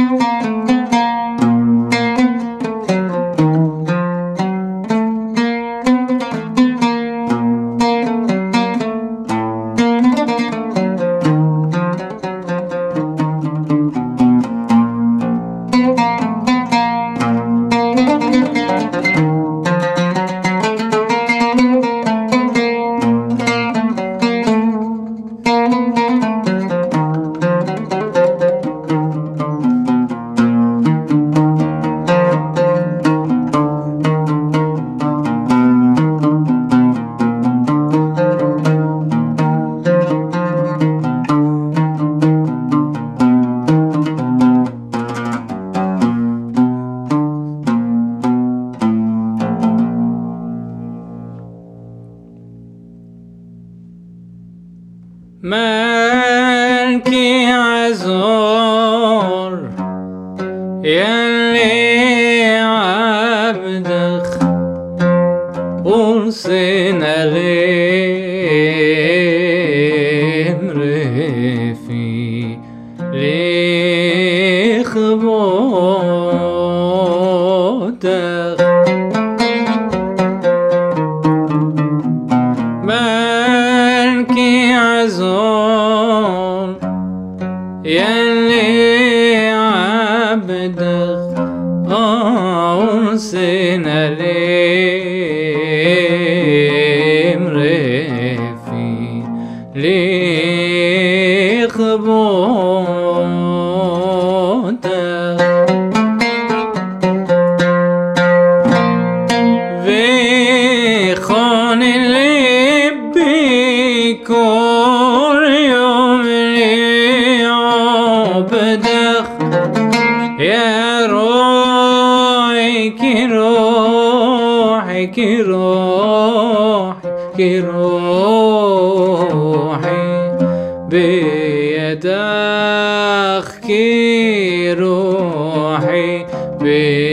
مالكي عزور يلي عبدك ورسنا لمرفي لخبوتك مالكي عزور يلي عبدك ورسنا لمرفي لخبوتك خون اللب كل يوم لعبدك يا روحي كروحي كروحي كروحي بيدك كروحي